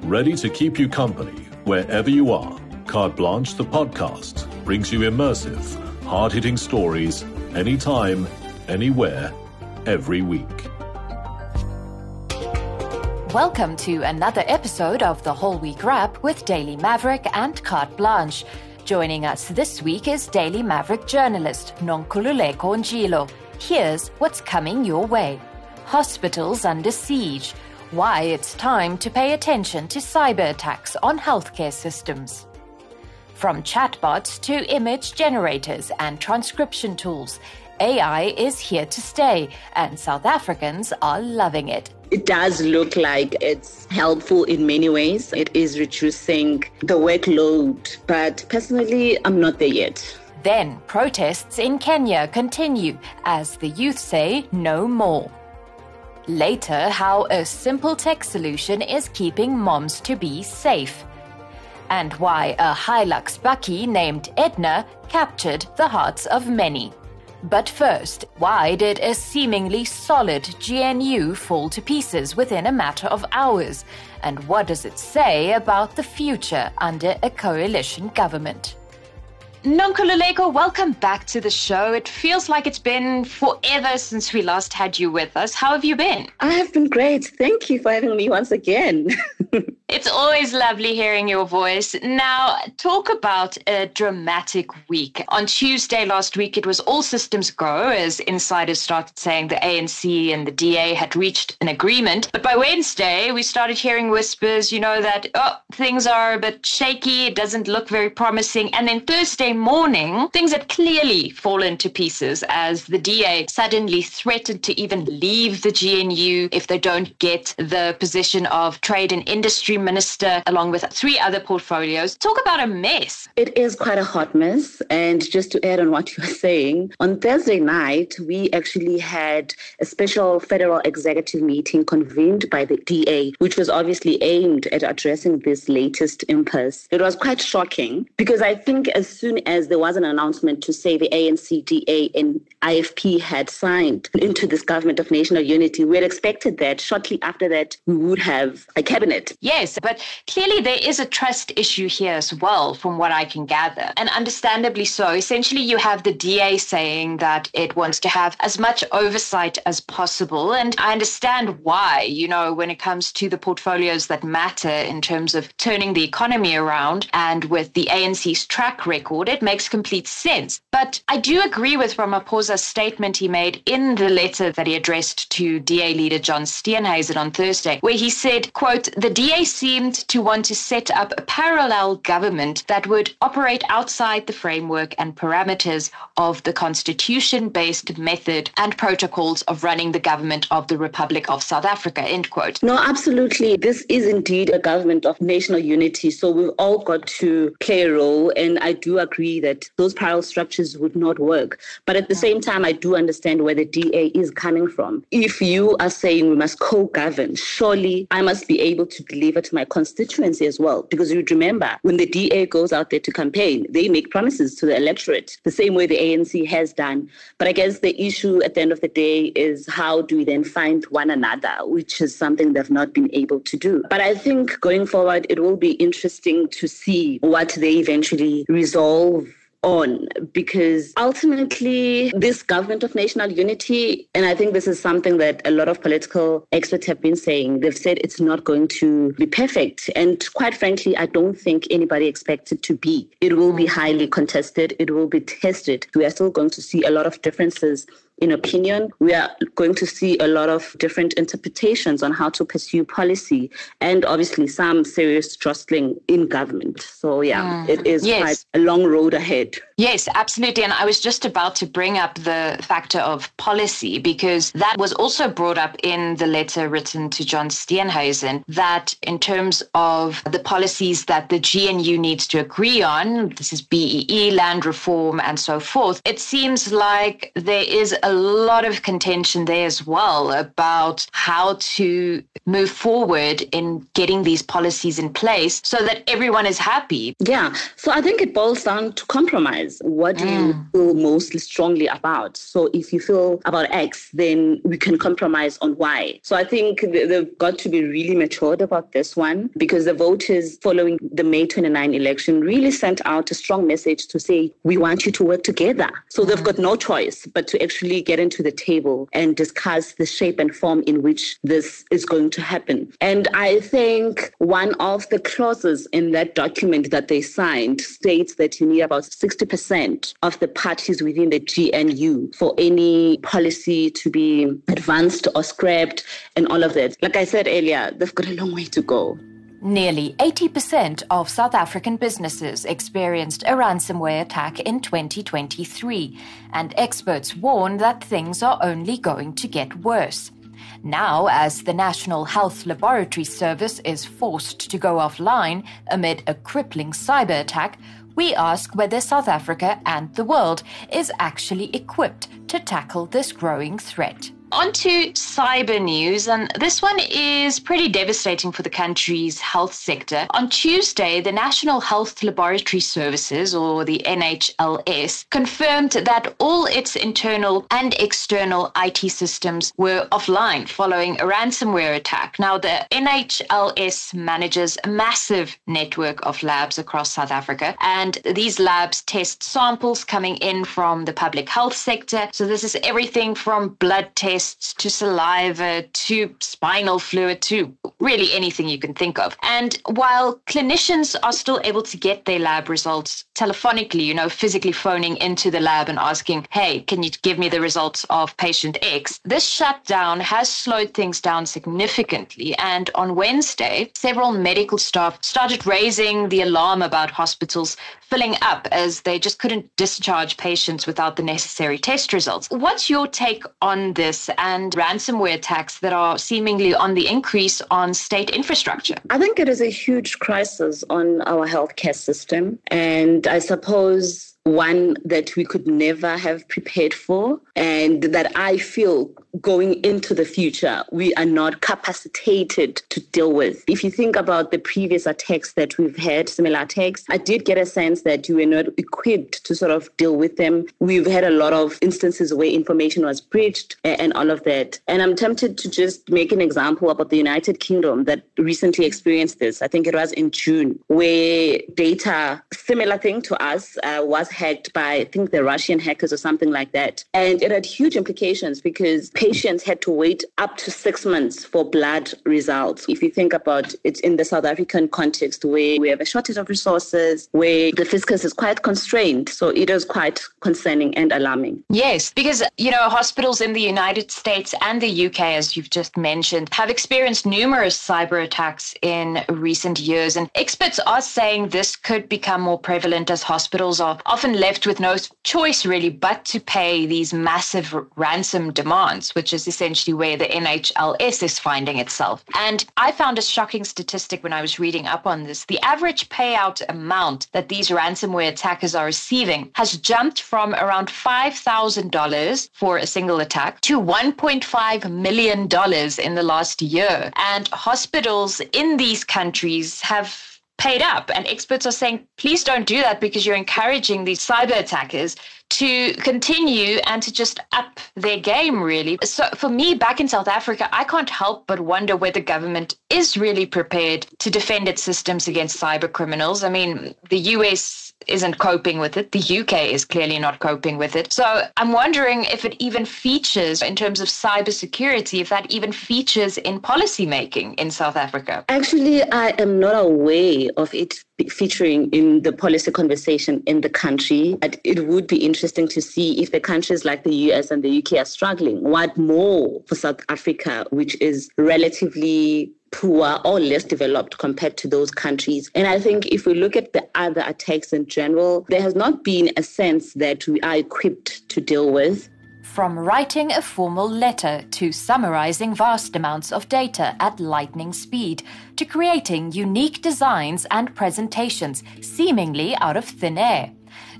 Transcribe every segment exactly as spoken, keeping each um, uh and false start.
ready to keep you company wherever you are. Carte Blanche, the podcast, brings you immersive, hard-hitting stories anytime, anywhere, every week. Welcome to another episode of the Whole Week Wrap with Daily Maverick and Carte Blanche. Joining us this week is Daily Maverick journalist Nonkululeko Njilo. Here's what's coming your way. Hospitals under siege. Why it's time to pay attention to cyber attacks on healthcare systems. From chatbots to image generators and transcription tools, A I is here to stay, and South Africans are loving it. It does look like it's helpful in many ways. It is reducing the workload, but personally, I'm not there yet. Then protests in Kenya continue as the youth say no more. Later, how a simple tech solution is keeping moms-to-be safe. And why a Hilux Bakkie named Edna captured the hearts of many. But first, why did a seemingly solid G N U fall to pieces within a matter of hours? And what does it say about the future under a coalition government? Nonkululeko, welcome back to the show. It feels like it's been forever since we last had you with us. How have you been? I have been great. Thank you for having me once again. It's always lovely hearing your voice. Now, talk about a dramatic week. On Tuesday last week, it was all systems go as insiders started saying the A N C and the D A had reached an agreement. But by Wednesday, we started hearing whispers, you know, that, oh, things are a bit shaky. It doesn't look very promising. And then Thursday morning, things had clearly fallen to pieces as the D A suddenly threatened to even leave the G N U if they don't get the position of Trade and Industry Minister, along with three other portfolios. Talk about a mess. It is quite a hot mess. And just to add on what you were saying, on Thursday night, we actually had a special federal executive meeting convened by the D A, which was obviously aimed at addressing this latest impasse. It was quite shocking because I think as soon as there was an announcement to say the A N C, D A and I F P had signed into this government of national unity, we had expected that shortly after that we would have a cabinet. Yes, but clearly there is a trust issue here as well, from what I can gather. And understandably so. Essentially, you have the D A saying that it wants to have as much oversight as possible. And I understand why, you know, when it comes to the portfolios that matter in terms of turning the economy around, and with the A N C's track record, it makes complete sense. But I do agree with Ramaphosa's statement he made in the letter that he addressed to D A leader John Steenhuisen on Thursday, where he said, quote, the D A seemed to want to set up a parallel government that would operate outside the framework and parameters of the constitution-based method and protocols of running the government of the Republic of South Africa, end quote. No, absolutely. This is indeed a government of national unity. So we've all got to play a role. And I do agree that those parallel structures would not work. But at the same time, I do understand where the D A is coming from. If you are saying we must co-govern, surely I must be able to deliver to my constituency as well. Because you remember, when the D A goes out there to campaign, they make promises to the electorate, the same way the A N C has done. But I guess the issue at the end of the day is how do we then find one another, which is something they've not been able to do. But I think going forward, it will be interesting to see what they eventually resolve on, because ultimately this government of national unity, and I think this is something that a lot of political experts have been saying, they've said it's not going to be perfect. And quite frankly, I don't think anybody expects it to be. It will be highly contested. It will be tested. We are still going to see a lot of differences in opinion. We are going to see a lot of different interpretations on how to pursue policy, and obviously some serious jostling in government. So yeah, mm. it is yes. quite a long road ahead. Yes, absolutely. And I was just about to bring up the factor of policy, because that was also brought up in the letter written to John Steenhuisen, that in terms of the policies that the G N U needs to agree on, this is B E E, land reform and so forth, it seems like there is a lot of contention there as well about how to move forward in getting these policies in place so that everyone is happy. Yeah. So I think it boils down to compromise. compromise. What do Mm. you feel most strongly about? So if you feel about X, then we can compromise on Y. So I think they've got to be really matured about this one, because the voters following the May twenty-ninth election really sent out a strong message to say, we want you to work together. So mm. they've got no choice but to actually get into the table and discuss the shape and form in which this is going to happen. And I think one of the clauses in that document that they signed states that you need about sixty percent of the parties within the G N U for any policy to be advanced or scrapped and all of that. Like I said earlier, they've got a long way to go. Nearly eighty percent of South African businesses experienced a ransomware attack in twenty twenty-three, and experts warn that things are only going to get worse. Now, as the National Health Laboratory Service is forced to go offline amid a crippling cyber attack, we ask whether South Africa and the world is actually equipped to tackle this growing threat. On to cyber news, and this one is pretty devastating for the country's health sector. On Tuesday, the National Health Laboratory Services, or the N H L S, confirmed that all its internal and external I T systems were offline following a ransomware attack. Now, the N H L S manages a massive network of labs across South Africa, and these labs test samples coming in from the public health sector. So this is everything from blood tests to saliva, to spinal fluid, to really anything you can think of. And while clinicians are still able to get their lab results telephonically, you know, physically phoning into the lab and asking, hey, can you give me the results of patient X? This shutdown has slowed things down significantly. And on Wednesday, several medical staff started raising the alarm about hospitals filling up as they just couldn't discharge patients without the necessary test results. What's your take on this and ransomware attacks that are seemingly on the increase on state infrastructure? I think it is a huge crisis on our healthcare system. And I suppose one that we could never have prepared for, and that I feel going into the future, we are not capacitated to deal with. If you think about the previous attacks that we've had, similar attacks, I did get a sense that you were not equipped to sort of deal with them. We've had a lot of instances where information was breached and all of that. And I'm tempted to just make an example about the United Kingdom that recently experienced this. I think it was in June, where data, similar thing to us, uh, was hacked by, I think, the Russian hackers or something like that. And it had huge implications because patients had to wait up to six months for blood results. If you think about it in the South African context, where we have a shortage of resources, where the fiscus is quite constrained. So it is quite concerning and alarming. Yes, because, you know, hospitals in the United States and the U K, as you've just mentioned, have experienced numerous cyber attacks in recent years. And experts are saying this could become more prevalent as hospitals are often left with no choice really but to pay these massive ransom demands, which is essentially where the N H L S is finding itself. And I found a shocking statistic when I was reading up on this. The average payout amount that these ransomware attackers are receiving has jumped from around five thousand dollars for a single attack to one point five million dollars in the last year. And hospitals in these countries have paid up, and experts are saying, please don't do that, because you're encouraging these cyber attackers to continue and to just up their game, really. So for me, back in South Africa, I can't help but wonder whether government is really prepared to defend its systems against cyber criminals. I mean, the U S isn't coping with it. The U K is clearly not coping with it. So I'm wondering if it even features in terms of cybersecurity, if that even features in policy making in South Africa. Actually, I am not aware of it featuring in the policy conversation in the country. It would be interesting to see if the countries like the U S and the U K are struggling, what more for South Africa, which is relatively poor or less developed compared to those countries. And I think if we look at the other attacks in general, there has not been a sense that we are equipped to deal with. From writing a formal letter to summarizing vast amounts of data at lightning speed to creating unique designs and presentations seemingly out of thin air.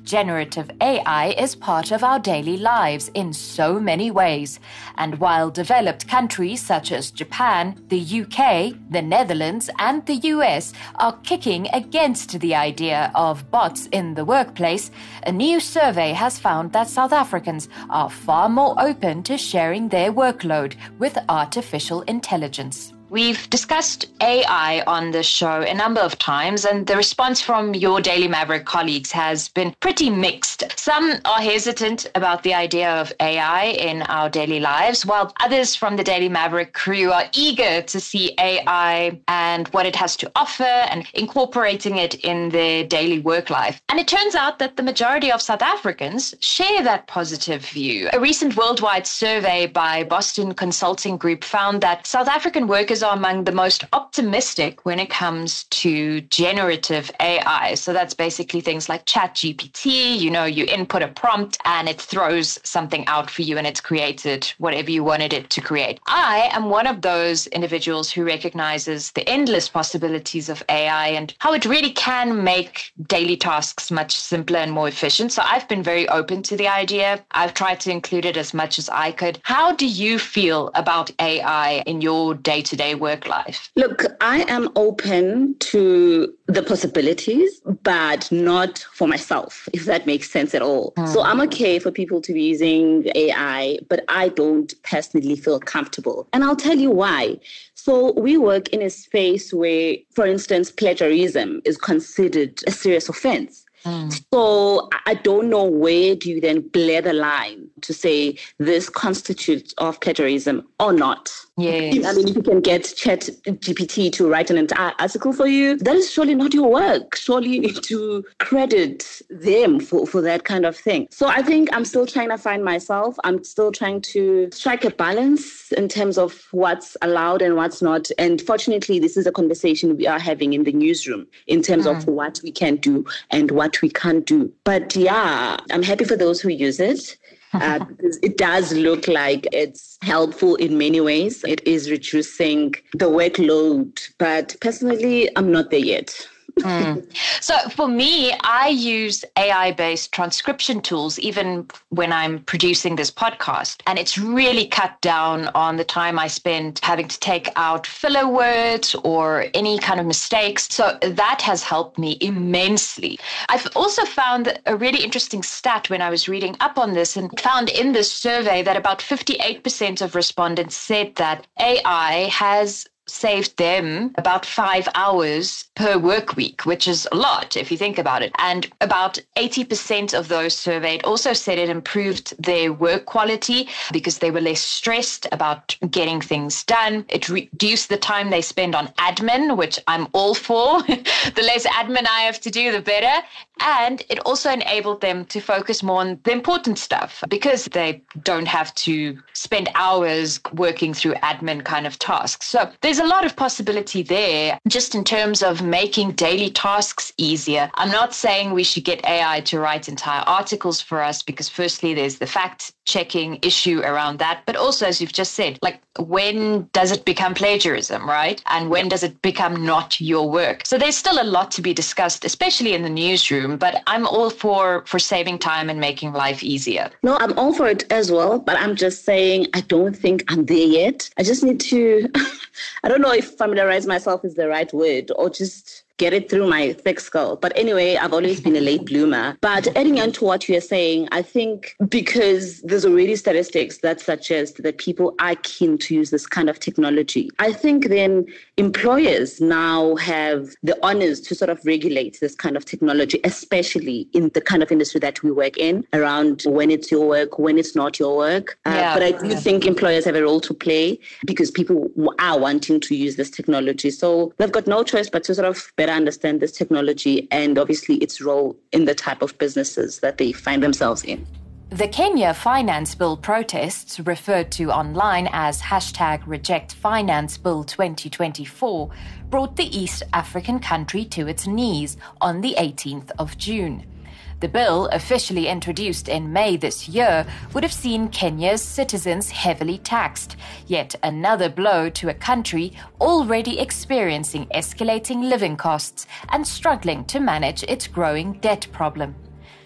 Generative A I is part of our daily lives in so many ways. And while developed countries such as Japan, the U K, the Netherlands, and the U S are kicking against the idea of bots in the workplace, a new survey has found that South Africans are far more open to sharing their workload with artificial intelligence. We've discussed A I on this show a number of times, and the response from your Daily Maverick colleagues has been pretty mixed. Some are hesitant about the idea of A I in our daily lives, while others from the Daily Maverick crew are eager to see A I and what it has to offer and incorporating it in their daily work life. And it turns out that the majority of South Africans share that positive view. A recent worldwide survey by Boston Consulting Group found that South African workers are among the most optimistic when it comes to generative A I. So that's basically things like ChatGPT. You know, you input a prompt and it throws something out for you and it's created whatever you wanted it to create. I am one of those individuals who recognizes the endless possibilities of A I and how it really can make daily tasks much simpler and more efficient. So I've been very open to the idea. I've tried to include it as much as I could. How do you feel about A I in your day-to-day work life? Look, I am open to the possibilities, but not for myself, if that makes sense at all. Mm. So I'm okay for people to be using A I, but I don't personally feel comfortable. And I'll tell you why. So we work in a space where, for instance, plagiarism is considered a serious offense. Mm. So I don't know where do you then blur the line to say this constitutes of plagiarism or not. Yes. I mean, if you can get ChatGPT to write an entire article for you, that is surely not your work. Surely you need to credit them for, for that kind of thing. So I think I'm still trying to find myself. I'm still trying to strike a balance in terms of what's allowed and what's not. And fortunately, this is a conversation we are having in the newsroom in terms mm. of what we can do and what we can't do. But yeah, I'm happy for those who use it. Uh, because it does look like it's helpful in many ways. It is reducing the workload, but personally, I'm not there yet. mm. So for me, I use A I-based transcription tools even when I'm producing this podcast. And it's really cut down on the time I spend having to take out filler words or any kind of mistakes. So that has helped me immensely. I've also found a really interesting stat when I was reading up on this and found in this survey that about fifty-eight percent of respondents said that A I has saved them about five hours per work week, which is a lot if you think about it. And about eighty percent of those surveyed also said it improved their work quality because they were less stressed about getting things done. It reduced the time they spend on admin, which I'm all for. The less admin I have to do, the better. And it also enabled them to focus more on the important stuff because they don't have to spend hours working through admin kind of tasks. So there's a lot of possibility there just in terms of making daily tasks easier. I'm not saying we should get A I to write entire articles for us because firstly, there's the fact checking issue around that. But also, as you've just said, like when does it become plagiarism, right? And when does it become not your work? So there's still a lot to be discussed, especially in the newsroom. But I'm all for, for saving time and making life easier. No, I'm all for it as well. But I'm just saying, I don't think I'm there yet. I just need to, I don't know if familiarize myself is the right word or just get it through my thick skull. But anyway, I've always been a late bloomer. But adding on to what you're saying, I think because there's already statistics that suggest that people are keen to use this kind of technology, I think then employers now have the honors to sort of regulate this kind of technology, especially in the kind of industry that we work in, around when it's your work, when it's not your work. Uh, yeah, but I do yeah. think employers have a role to play because people are wanting to use this technology. So they've got no choice but to sort of better understand this technology and obviously its role in the type of businesses that they find themselves in. The Kenya Finance Bill protests, referred to online as hashtag Reject Finance Bill twenty twenty-four, brought the East African country to its knees on the eighteenth of June. The bill, officially introduced in May this year, would have seen Kenya's citizens heavily taxed, yet another blow to a country already experiencing escalating living costs and struggling to manage its growing debt problem.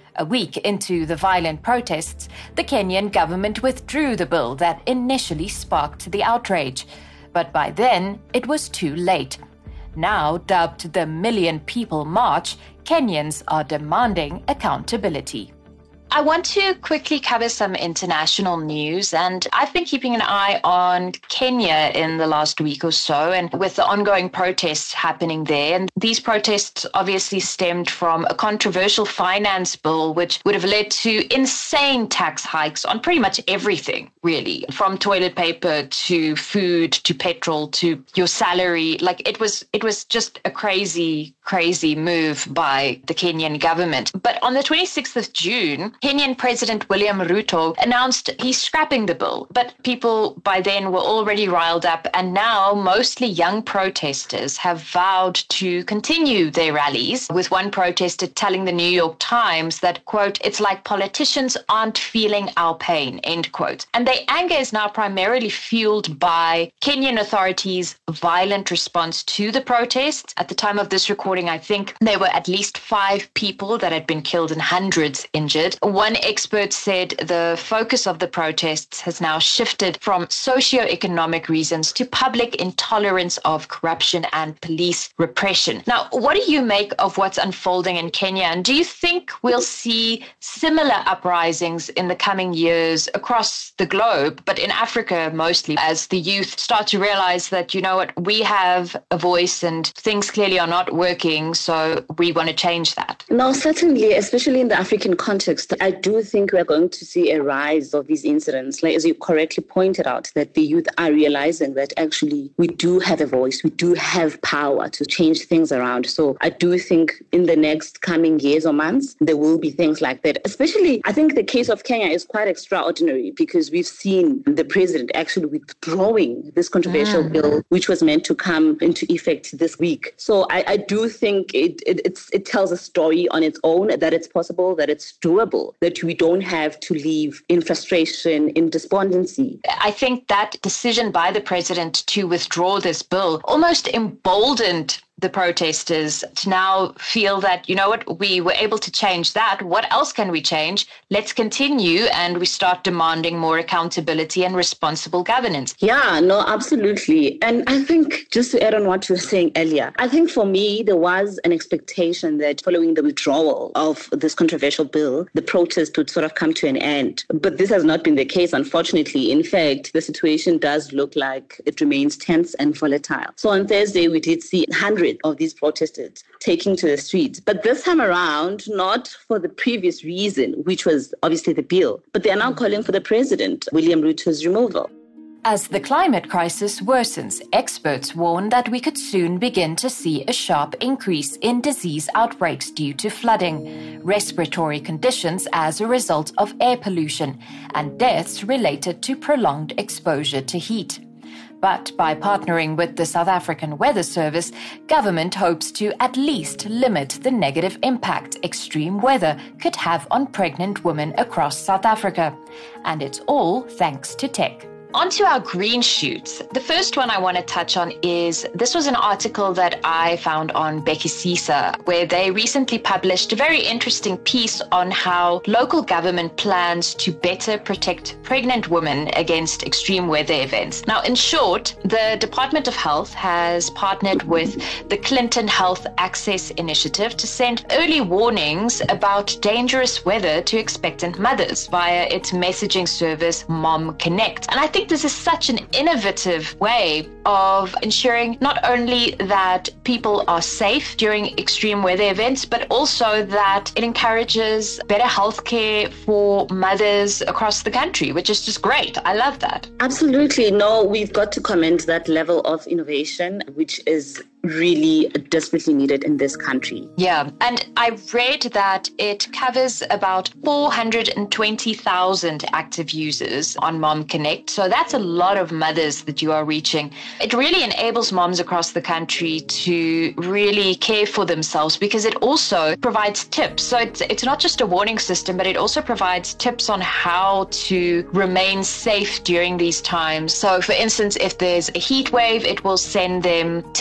A week into the violent protests, the Kenyan government withdrew the bill that initially sparked the outrage. But by then, it was too late. Now dubbed the Million People March, Kenyans are demanding accountability. I want to quickly cover some international news, and I've been keeping an eye on Kenya in the last week or so, and with the ongoing protests happening there. And these protests obviously stemmed from a controversial finance bill, which would have led to insane tax hikes on pretty much everything, really, from toilet paper to food to petrol to your salary. Like it was, it was just a crazy, crazy move by the Kenyan government. But on the twenty-sixth of June, Kenyan President William Ruto announced he's scrapping the bill, but people by then were already riled up, and now mostly young protesters have vowed to continue their rallies, with one protester telling the New York Times that, quote, "It's like politicians aren't feeling our pain," end quote. And their anger is now primarily fueled by Kenyan authorities' violent response to the protests. At the time of this recording, I think there were at least five people that had been killed and hundreds injured. One expert said the focus of the protests has now shifted from socioeconomic reasons to public intolerance of corruption and police repression. Now, what do you make of what's unfolding in Kenya? And do you think we'll see similar uprisings in the coming years across the globe, but in Africa mostly, as the youth start to realize that, you know what, we have a voice and things clearly are not working, so we want to change that? No, certainly, especially in the African context. I do think we're going to see a rise of these incidents. Like, as you correctly pointed out, that the youth are realizing that actually we do have a voice, we do have power to change things around. So I do think in the next coming years or months, there will be things like that. Especially, I think the case of Kenya is quite extraordinary because we've seen the president actually withdrawing this controversial mm. bill, which was meant to come into effect this week. So I, I do think it, it, it's, it tells a story on its own, that it's possible, that it's doable, that we don't have to live in frustration, in despondency. I think that decision by the president to withdraw this bill almost emboldened the protesters to now feel that, you know what, we were able to change that. What else can we change? Let's continue, and we start demanding more accountability and responsible governance. Yeah, no, absolutely. And I think, just to add on what you were saying earlier, I think for me, there was an expectation that following the withdrawal of this controversial bill, the protest would sort of come to an end. But this has not been the case, unfortunately. In fact, the situation does look like it remains tense and volatile. So on Thursday, we did see hundreds of these protesters taking to the streets. But this time around, not for the previous reason, which was obviously the bill, but they are now calling for the president, William Ruto's removal. As the climate crisis worsens, experts warn that we could soon begin to see a sharp increase in disease outbreaks due to flooding, respiratory conditions as a result of air pollution, and deaths related to prolonged exposure to heat. But by partnering with the South African Weather Service, government hopes to at least limit the negative impact extreme weather could have on pregnant women across South Africa. And it's all thanks to tech. On to our green shoots. The first one I want to touch on is, this was an article that I found on Bekisisa, where they recently published a very interesting piece on how local government plans to better protect pregnant women against extreme weather events. Now, in short, the Department of Health has partnered with the Clinton Health Access Initiative to send early warnings about dangerous weather to expectant mothers via its messaging service, Mom Connect. And I think I think this is such an innovative way of ensuring not only that people are safe during extreme weather events, but also that it encourages better healthcare for mothers across the country, which is just great. I love that. Absolutely. No, we've got to commend that level of innovation, which is really desperately needed in this country. Yeah. And I read that it covers about four hundred twenty thousand active users on Mom Connect. So that's a lot of mothers that you are reaching. It really enables moms across the country to really care for themselves, because it also provides tips. So it's, it's not just a warning system, but it also provides tips on how to remain safe during these times. So for instance, if there's a heat wave, it will send them tips and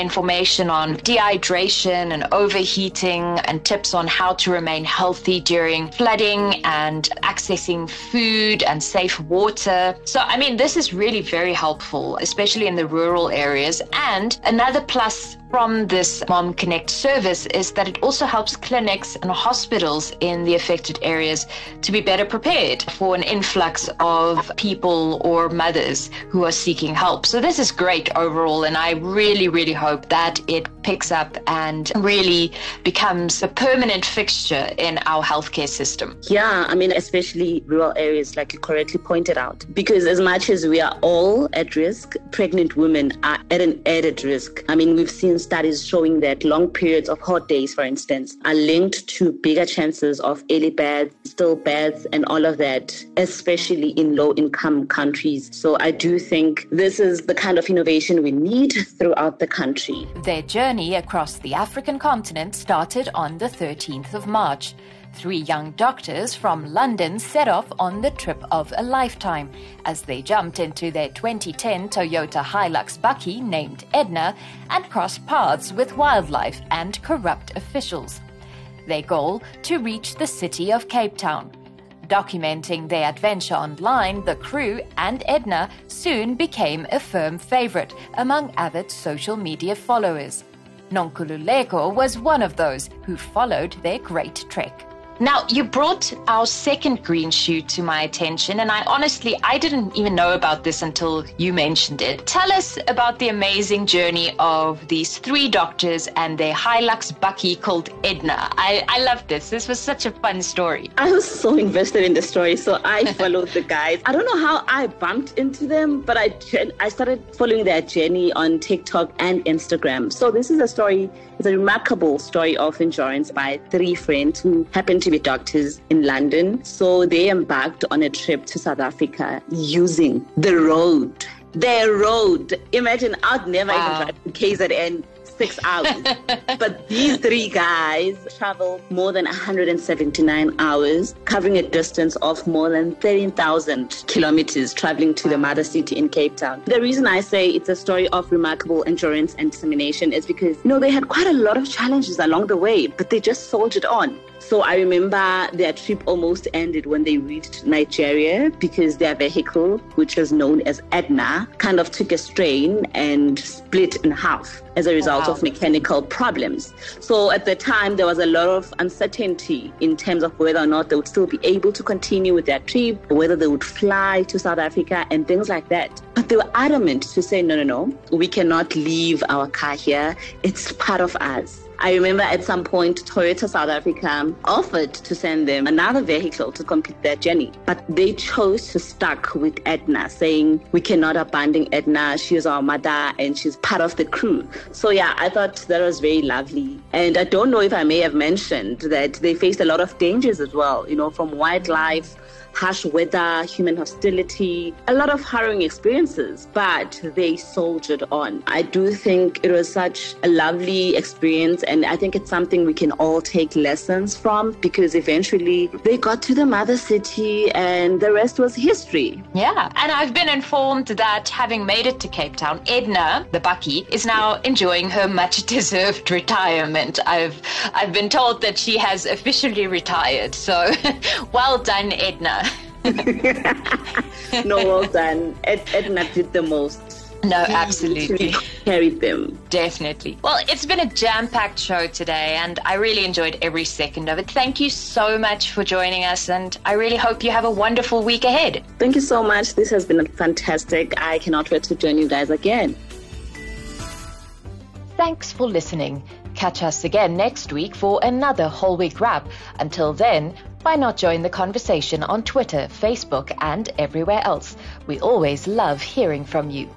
information on dehydration and overheating and tips on how to remain healthy during flooding and accessing food and safe water. So, I mean, this is really very helpful, especially in the rural areas. And another plus from this Mom Connect service is that it also helps clinics and hospitals in the affected areas to be better prepared for an influx of people or mothers who are seeking help. So this is great overall, and I really, really hope that it picks up and really becomes a permanent fixture in our healthcare system. Yeah, I mean, especially rural areas, like you correctly pointed out, because as much as we are all at risk, pregnant women are at an added risk. I mean, we've seen studies showing that long periods of hot days, for instance, are linked to bigger chances of early births, stillbirths, and all of that, especially in low-income countries. So I do think this is the kind of innovation we need throughout the country. Their journey across the African continent started on the thirteenth of March. Three young doctors from London set off on the trip of a lifetime as they jumped into their twenty ten Toyota Hilux Bakkie named Edna and crossed paths with wildlife and corrupt officials. Their goal, to reach the city of Cape Town. Documenting their adventure online, the crew and Edna soon became a firm favorite among avid social media followers. Nonkululeko was one of those who followed their great trek. Now, you brought our second green shoe to my attention, and I honestly, I didn't even know about this until you mentioned it. Tell us about the amazing journey of these three doctors and their Hilux Bakkie called Edna. I, I love this. This was such a fun story. I was so invested in the story, so I followed the guys. I don't know how I bumped into them, but I, I started following their journey on TikTok and Instagram. So this is a story, it's a remarkable story of endurance by three friends who happened to be doctors in London. So they embarked on a trip to South Africa using the road. Their road. Imagine, I'd never wow. even drive to K Z N six hours. But these three guys traveled more than one hundred seventy-nine hours, covering a distance of more than thirteen thousand kilometers, traveling to the mother city in Cape Town. The reason I say it's a story of remarkable endurance and determination is because, you know, they had quite a lot of challenges along the way, but they just soldiered on. So I remember their trip almost ended when they reached Nigeria because their vehicle, which was known as Edna, kind of took a strain and split in half as a result oh, wow. of mechanical problems. So at the time, there was a lot of uncertainty in terms of whether or not they would still be able to continue with their trip, whether they would fly to South Africa and things like that. But they were adamant to say, no, no, no, we cannot leave our car here. It's part of us. I remember at some point, Toyota South Africa offered to send them another vehicle to complete their journey. But they chose to stick with Edna, saying, we cannot abandon Edna. She is our mother and she's part of the crew. So yeah, I thought that was very lovely. And I don't know if I may have mentioned that they faced a lot of dangers as well, you know, from wildlife, harsh weather, human hostility, a lot of harrowing experiences, but they soldiered on. I do think it was such a lovely experience, and I think it's something we can all take lessons from, because eventually they got to the mother city and the rest was history. Yeah, and I've been informed that having made it to Cape Town, Edna, the Bakkie, is now enjoying her much-deserved retirement. I've I've been told that she has officially retired, so well done, Edna. No, well done. Ed, Edna did the most. No, absolutely. Carried them. Definitely. Well, it's been a jam-packed show today, and I really enjoyed every second of it. Thank you so much for joining us, and I really hope you have a wonderful week ahead. Thank you so much. This has been fantastic. I cannot wait to join you guys again. Thanks for listening. Catch us again next week for another whole week wrap. Until then, why not join the conversation on Twitter, Facebook, and everywhere else? We always love hearing from you.